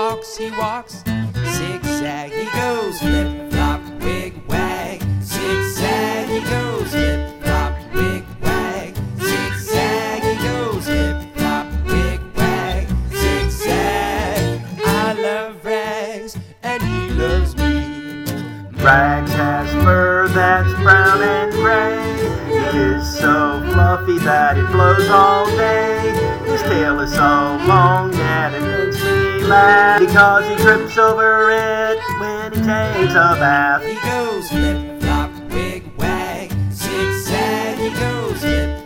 he walks, zigzag he goes, flip-flop, wig-wag, zigzag he goes, flip-flop, wig-wag, zigzag he goes, flip-flop, wig-wag, zigzag. I love Rags, and he loves me. Rags has fur that's brown and gray. He is so fluffy that it blows all day. His tail is so long that it makes me laugh, because he trips over it when he takes a bath. He goes flip-flop, wig-wag, zigzag he goes, flip